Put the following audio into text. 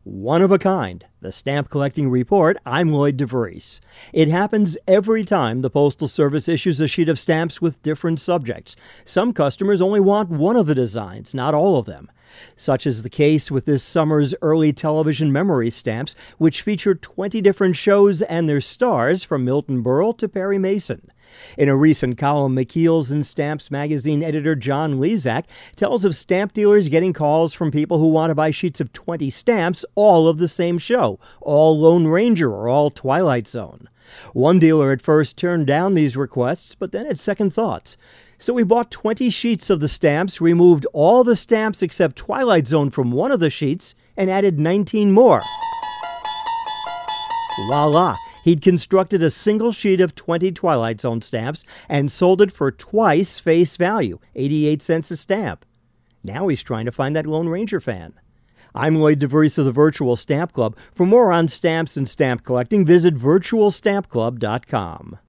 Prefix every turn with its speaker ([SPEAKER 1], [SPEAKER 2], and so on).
[SPEAKER 1] One of a kind, the Stamp Collecting Report. I'm Lloyd DeVries. It happens every time the Postal Service issues a sheet of stamps with different subjects. Some customers only want one of the designs, not all of them. Such is the case with this summer's early television memory stamps, which feature 20 different shows and their stars from Milton Berle to Perry Mason. In a recent column, McKeel's and Stamps magazine editor John Lezak tells of stamp dealers getting calls from people who want to buy sheets of 20 stamps, all of the same show, all Lone Ranger or all Twilight Zone. One dealer at first turned down these requests, but then had second thoughts. So he bought 20 sheets of the stamps, removed all the stamps except Twilight Zone from one of the sheets, and added 19 more. Voila! He'd constructed a single sheet of 20 Twilight Zone stamps and sold it for twice face value, 88 cents a stamp. Now he's trying to find that Lone Ranger fan. I'm Lloyd DeVries of the Virtual Stamp Club. For more on stamps and stamp collecting, visit virtualstampclub.com.